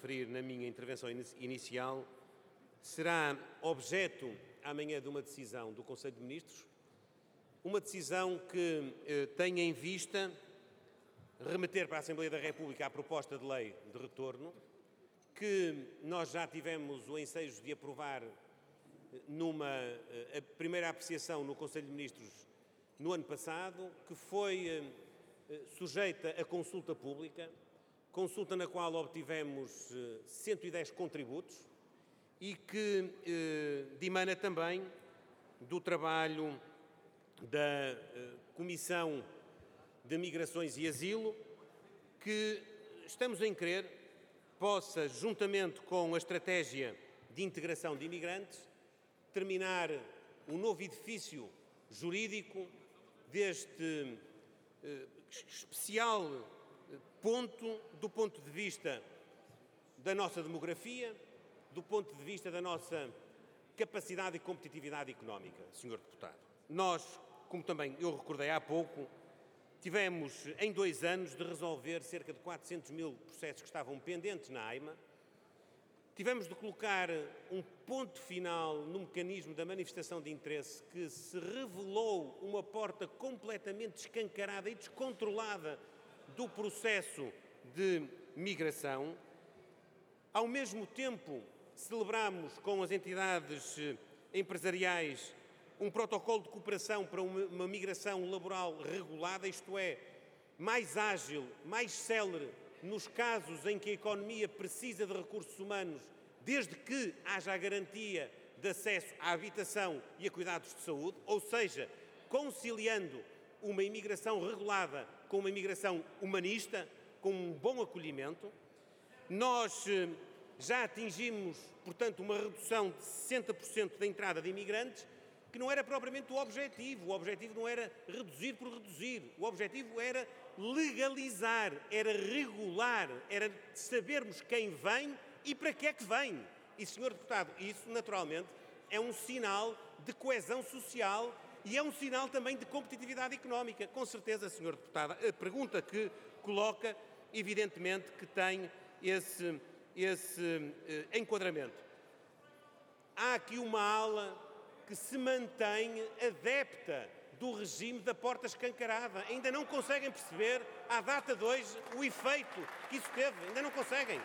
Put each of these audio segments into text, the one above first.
referir na minha intervenção inicial será objeto amanhã de uma decisão do Conselho de Ministros, uma decisão que tem em vista remeter para a Assembleia da República a proposta de lei de retorno, que nós já tivemos o ensejo de aprovar numa primeira apreciação no Conselho de Ministros no ano passado, que foi sujeita a consulta pública, consulta na qual obtivemos 110 contributos e que dimana também do trabalho da Comissão de Migrações e Asilo, que estamos em crer possa, juntamente com a estratégia de integração de imigrantes, terminar um novo edifício jurídico deste especial ponto, do ponto de vista da nossa demografia, do ponto de vista da nossa capacidade e competitividade económica, Sr. Deputado. Nós, como também eu recordei há pouco, tivemos em 2 anos de resolver cerca de 400 mil processos que estavam pendentes na AIMA. Tivemos de colocar um ponto final no mecanismo da manifestação de interesse, que se revelou uma porta completamente escancarada e descontrolada do processo de migração. Ao mesmo tempo, celebramos com as entidades empresariais um protocolo de cooperação para uma migração laboral regulada, isto é, mais ágil, mais célere, nos casos em que a economia precisa de recursos humanos, desde que haja a garantia de acesso à habitação e a cuidados de saúde, ou seja, conciliando uma imigração regulada com uma imigração humanista, com um bom acolhimento. Nós já atingimos, portanto, uma redução de 60% da entrada de imigrantes, que não era propriamente o objetivo não era reduzir por reduzir, o objetivo era legalizar, era regular, era sabermos quem vem e para que é que vem. E, Sr. Deputado, isso naturalmente é um sinal de coesão social e é um sinal também de competitividade económica. Com certeza, Sr. Deputado, a pergunta que coloca, evidentemente, que tem esse enquadramento. Há aqui uma ala que se mantém adepta do regime da porta escancarada. Ainda não conseguem perceber, à data de hoje, o efeito que isso teve. Ainda não conseguem.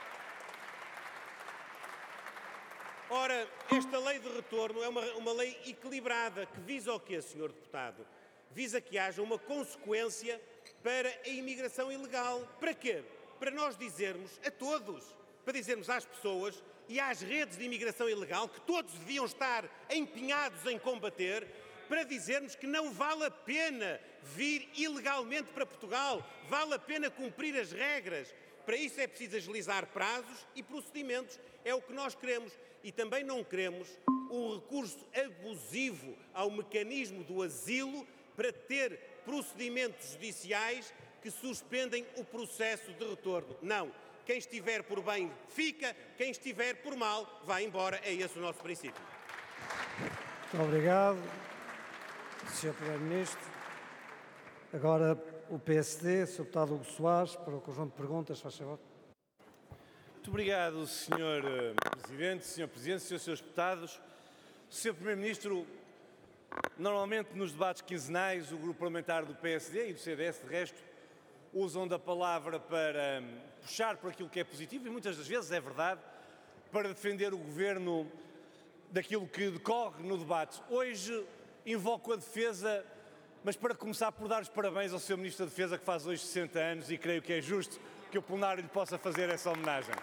Ora, esta lei de retorno é uma lei equilibrada que visa o quê, Sr. Deputado? Visa que haja uma consequência para a imigração ilegal. Para quê? Para nós dizermos a todos, para dizermos às pessoas e às redes de imigração ilegal, que todos deviam estar empenhados em combater, para dizermos que não vale a pena vir ilegalmente para Portugal, vale a pena cumprir as regras. Para isso é preciso agilizar prazos e procedimentos, é o que nós queremos. E também não queremos um recurso abusivo ao mecanismo do asilo para ter procedimentos judiciais que suspendem o processo de retorno. Não. Quem estiver por bem fica, quem estiver por mal vai embora. É esse o nosso princípio. Muito obrigado, Sr. Primeiro-Ministro. Agora o PSD, Sr. Deputado Hugo Soares, para o conjunto de perguntas, faz favor. Muito obrigado, Sr. Presidente, Sr. Presidente, Srs. Deputados. Sr. Primeiro-Ministro, normalmente nos debates quinzenais o grupo parlamentar do PSD e do CDS, de resto, usam da palavra para puxar por aquilo que é positivo e muitas das vezes é verdade, para defender o Governo daquilo que decorre no debate. Hoje invoco a defesa, mas para começar por dar os parabéns ao Sr. Ministro da Defesa, que faz hoje 60 anos, e creio que é justo que o plenário lhe possa fazer essa homenagem.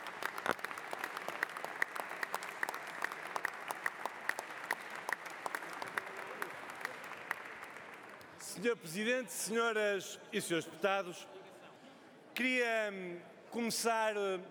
Sr. Presidente, senhoras e senhores deputados, queria começar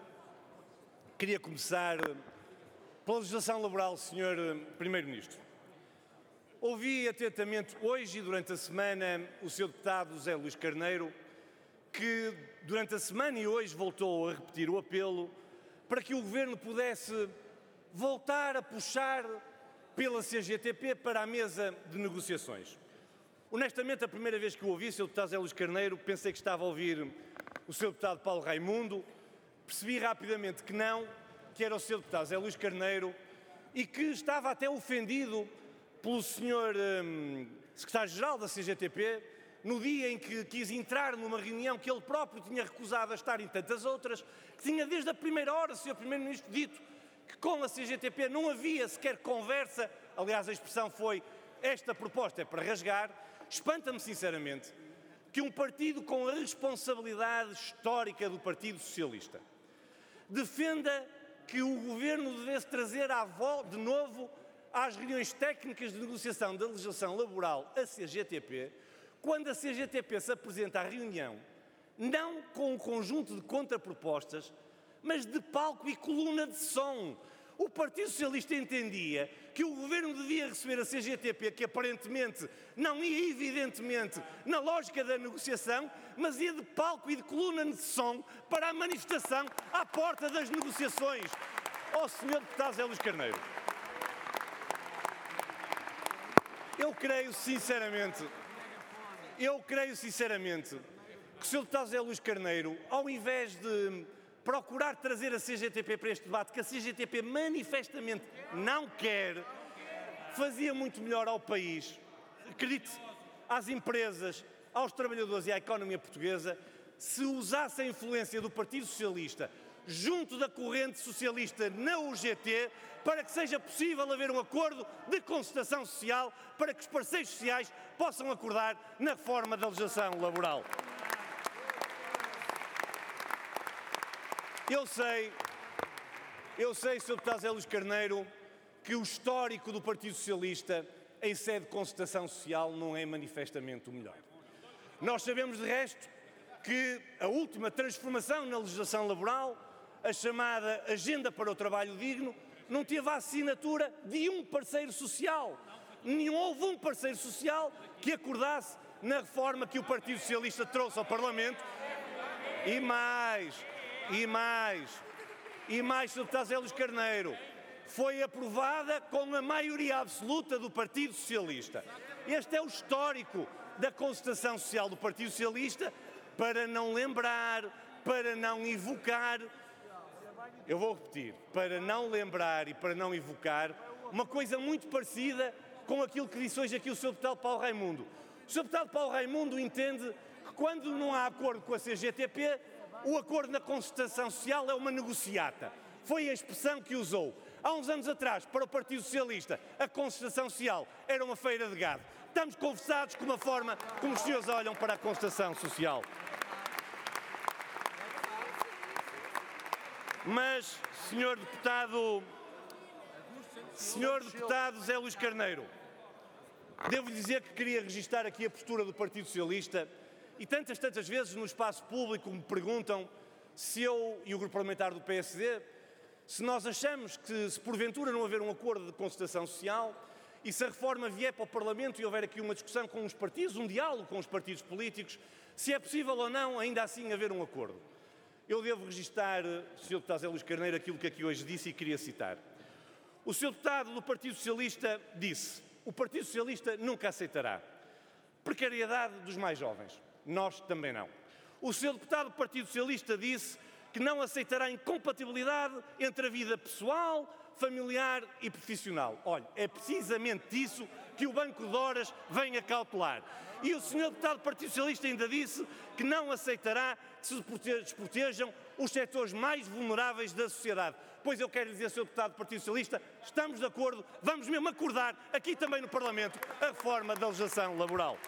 pela legislação laboral, Sr. Primeiro-Ministro. Ouvi atentamente hoje e durante a semana o Sr. Deputado José Luís Carneiro, que durante a semana e hoje voltou a repetir o apelo para que o Governo pudesse voltar a puxar pela CGTP para a mesa de negociações. Honestamente, a primeira vez que o ouvi, o Sr. Deputado José Luís Carneiro, pensei que estava a ouvir o Sr. Deputado Paulo Raimundo, Percebi rapidamente que não, que era o Sr. Deputado Zé Luís Carneiro e que estava até ofendido pelo Sr. Secretário-Geral da CGTP no dia em que quis entrar numa reunião que ele próprio tinha recusado a estar em tantas outras, que tinha desde a primeira hora, Sr. Primeiro-Ministro, dito que com a CGTP não havia sequer conversa, aliás a expressão foi esta proposta é para rasgar. Espanta-me sinceramente que um partido com a responsabilidade histórica do Partido Socialista defenda que o Governo devesse trazer de novo às reuniões técnicas de negociação da legislação laboral a CGTP, quando a CGTP se apresenta à reunião não com um conjunto de contrapropostas, mas de palco e coluna de som. O Partido Socialista entendia que o Governo devia receber a CGTP, que aparentemente não ia evidentemente na lógica da negociação, mas ia de palco e de coluna de som para a manifestação à porta das negociações. Ó Sr. Deputado Zé Luís Carneiro, eu creio sinceramente que o Sr. Deputado Zé Luís Carneiro, ao invés de procurar trazer a CGTP para este debate, que a CGTP manifestamente não quer, fazia muito melhor ao país, acredite, às empresas, aos trabalhadores e à economia portuguesa, se usasse a influência do Partido Socialista junto da corrente socialista na UGT, para que seja possível haver um acordo de concertação social, para que os parceiros sociais possam acordar na reforma da legislação laboral. Eu sei, Sr. Deputado Zé Luís Carneiro, que o histórico do Partido Socialista em sede de concertação social não é manifestamente o melhor. Nós sabemos, de resto, que a última transformação na legislação laboral, a chamada Agenda para o Trabalho Digno, não teve a assinatura de um parceiro social. Houve um parceiro social que acordasse na reforma que o Partido Socialista trouxe ao Parlamento. E mais, Sr. Deputado Zé Luís Carneiro, foi aprovada com a maioria absoluta do Partido Socialista. Este é o histórico da concertação social do Partido Socialista, para não lembrar, para não evocar, eu vou repetir, para não lembrar e para não evocar uma coisa muito parecida com aquilo que disse hoje aqui o Sr. Deputado Paulo Raimundo. O Sr. Deputado Paulo Raimundo entende que quando não há acordo com a CGTP, o acordo na concertação social é uma negociata. Foi a expressão que usou. Há uns anos atrás, para o Partido Socialista, a concertação social era uma feira de gado. Estamos conversados com a forma como os senhores olham para a concertação social. Mas, Sr. Deputado Zé Luís Carneiro, devo dizer que queria registar aqui a postura do Partido Socialista. E tantas vezes no espaço público me perguntam se eu e o grupo parlamentar do PSD, se nós achamos que, se porventura não haver um acordo de concertação social e se a reforma vier para o Parlamento e houver aqui uma discussão com os partidos, um diálogo com os partidos políticos, se é possível ou não ainda assim haver um acordo. Eu devo registar, Sr. Deputado Zé Luís Carneiro, aquilo que aqui hoje disse e queria citar. O Sr. Deputado do Partido Socialista disse: o Partido Socialista nunca aceitará precariedade dos mais jovens. Nós também não. O Sr. Deputado do Partido Socialista disse que não aceitará incompatibilidade entre a vida pessoal, familiar e profissional. Olha, é precisamente isso que o Banco de Horas vem a cautelar. E o Sr. Deputado do Partido Socialista ainda disse que não aceitará que se desprotejam os setores mais vulneráveis da sociedade. Pois eu quero dizer, Sr. Deputado do Partido Socialista, estamos de acordo, vamos mesmo acordar aqui também no Parlamento a reforma da legislação laboral.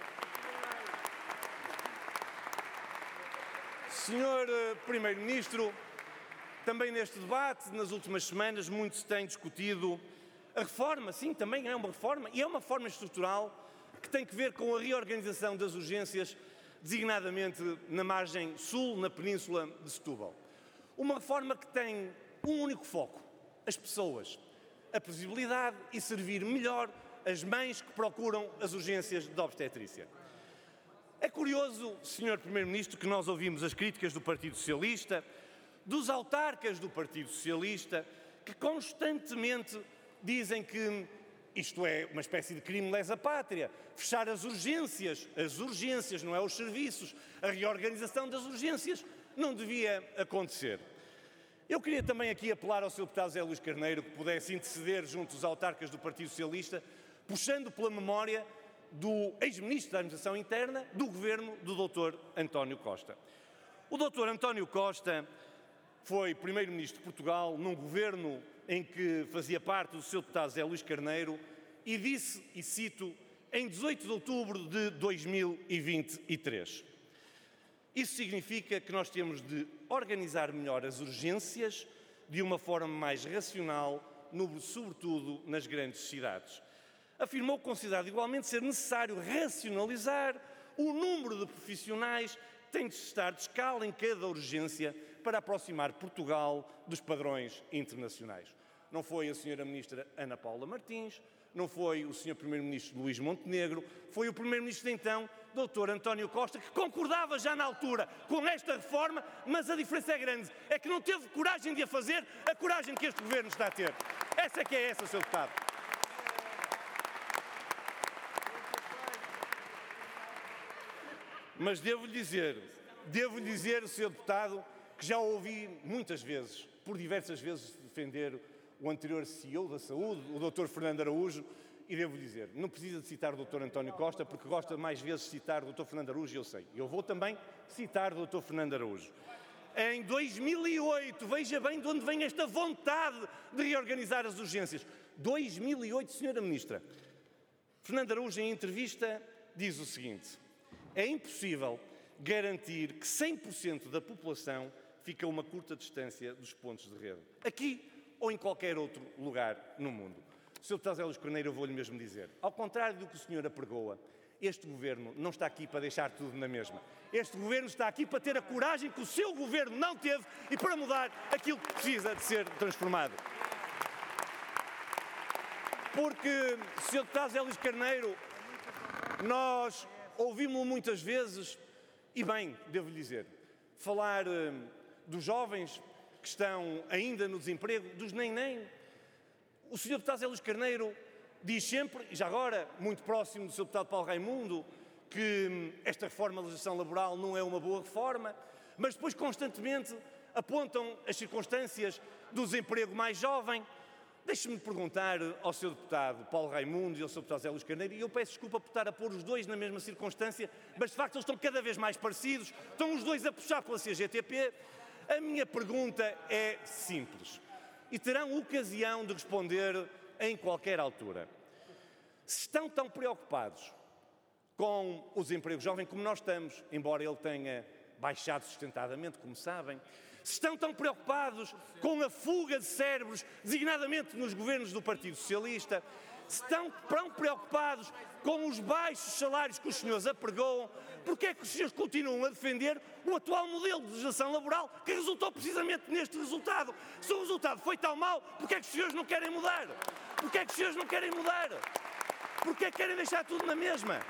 Senhor Primeiro-Ministro, também neste debate, nas últimas semanas, muito se tem discutido a reforma. Sim, também é uma reforma, e é uma reforma estrutural que tem que ver com a reorganização das urgências, designadamente na margem sul, na península de Setúbal. Uma reforma que tem um único foco: as pessoas, a previsibilidade e servir melhor as mães que procuram as urgências de obstetrícia. É curioso, Sr. Primeiro-Ministro, que nós ouvimos as críticas do Partido Socialista, dos autarcas do Partido Socialista, que constantemente dizem que isto é uma espécie de crime lesa pátria, fechar as urgências, não é os serviços, a reorganização das urgências não devia acontecer. Eu queria também aqui apelar ao Sr. Deputado José Luís Carneiro que pudesse interceder junto aos autarcas do Partido Socialista, puxando pela memória do ex-ministro da Administração Interna do governo do Dr. António Costa. O Dr. António Costa foi primeiro-ministro de Portugal num governo em que fazia parte do Sr. Deputado José Luís Carneiro e disse, e cito, em 18 de outubro de 2023. Isso significa que nós temos de organizar melhor as urgências de uma forma mais racional, sobretudo nas grandes cidades. Afirmou considerar igualmente ser necessário racionalizar o número de profissionais que têm de estar de escala em cada urgência para aproximar Portugal dos padrões internacionais. Não foi a Sra. Ministra Ana Paula Martins, não foi o Sr. Primeiro-Ministro Luís Montenegro, foi o Primeiro-Ministro de então, Dr. António Costa, que concordava já na altura com esta reforma, mas a diferença é grande, é que não teve coragem de a fazer, a coragem que este Governo está a ter. Essa é que é essa, Sr. Deputado. Mas devo-lhe dizer, Sr. Deputado, que já ouvi muitas vezes, por diversas vezes, defender o anterior CEO da Saúde, o Dr. Fernando Araújo, e devo dizer, não precisa de citar o Dr. António Costa, porque gosta mais vezes de citar o Dr. Fernando Araújo, eu sei. Eu vou também citar o Dr. Fernando Araújo. Em 2008, veja bem de onde vem esta vontade de reorganizar as urgências. 2008, Sra. Ministra. Fernando Araújo, em entrevista, diz o seguinte: é impossível garantir que 100% da população fica a uma curta distância dos pontos de rede, aqui ou em qualquer outro lugar no mundo. Sr. Deputado José Luís Carneiro, eu vou-lhe mesmo dizer, ao contrário do que o senhor apregoa, este Governo não está aqui para deixar tudo na mesma. Este Governo está aqui para ter a coragem que o seu Governo não teve e para mudar aquilo que precisa de ser transformado. Porque, Sr. Deputado José Luís Carneiro, nós ouvimos-lo muitas vezes, e bem, devo-lhe dizer, falar dos jovens que estão ainda no desemprego, dos nem-nem. O Sr. Deputado José Luís Carneiro diz sempre, e já agora, muito próximo do Sr. Deputado Paulo Raimundo, que esta reforma da legislação laboral não é uma boa reforma, mas depois constantemente apontam as circunstâncias do desemprego mais jovem. Deixe-me perguntar ao Sr. Deputado Paulo Raimundo e ao Sr. Deputado José Luís Carneiro, e eu peço desculpa por estar a pôr os dois na mesma circunstância, mas de facto eles estão cada vez mais parecidos, estão os dois a puxar pela CGTP. A minha pergunta é simples e terão ocasião de responder em qualquer altura. Se estão tão preocupados com o desemprego jovem como nós estamos, embora ele tenha baixado sustentadamente, como sabem, se estão tão preocupados com a fuga de cérebros, designadamente nos governos do Partido Socialista, se estão tão preocupados com os baixos salários que os senhores apregoam, porque é que os senhores continuam a defender o atual modelo de legislação laboral que resultou precisamente neste resultado? Se o resultado foi tão mau, porque é que os senhores não querem mudar? Porque é que os senhores não querem mudar? Porque é que querem deixar tudo na mesma?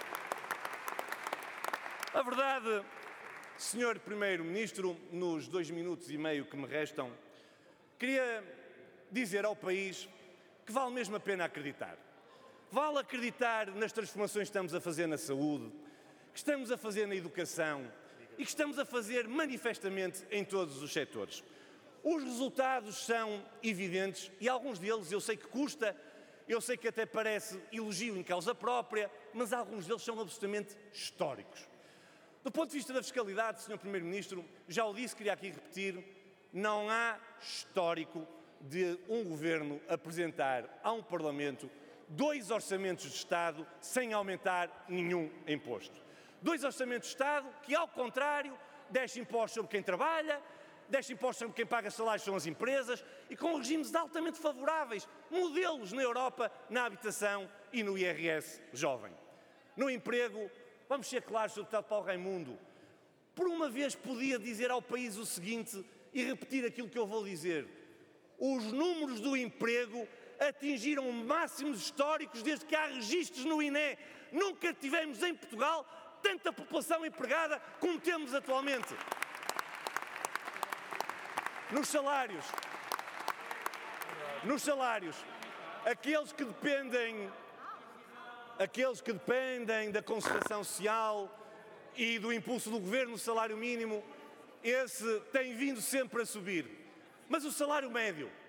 A verdade, Sr. Primeiro-Ministro, nos 2 minutos e meio que me restam, queria dizer ao país que vale mesmo a pena acreditar. Vale acreditar nas transformações que estamos a fazer na saúde, que estamos a fazer na educação e que estamos a fazer manifestamente em todos os setores. Os resultados são evidentes e alguns deles eu sei que custa, eu sei que até parece elogio em causa própria, mas alguns deles são absolutamente históricos. Do ponto de vista da fiscalidade, Sr. Primeiro-Ministro, já o disse, queria aqui repetir, não há histórico de um Governo apresentar a um Parlamento 2 orçamentos de Estado sem aumentar nenhum imposto. 2 orçamentos de Estado que, ao contrário, deixam impostos sobre quem trabalha, deixam impostos sobre quem paga salários, são as empresas, e com regimes altamente favoráveis, modelos na Europa, na habitação e no IRS jovem. No emprego, vamos ser claros, Sr. Deputado Paulo Raimundo, por uma vez podia dizer ao país o seguinte e repetir aquilo que eu vou dizer. Os números do emprego atingiram máximos históricos desde que há registros no INE. Nunca tivemos em Portugal tanta população empregada como temos atualmente. Nos salários, aqueles que dependem da concertação social e do impulso do Governo, o salário mínimo, esse tem vindo sempre a subir. Mas o salário médio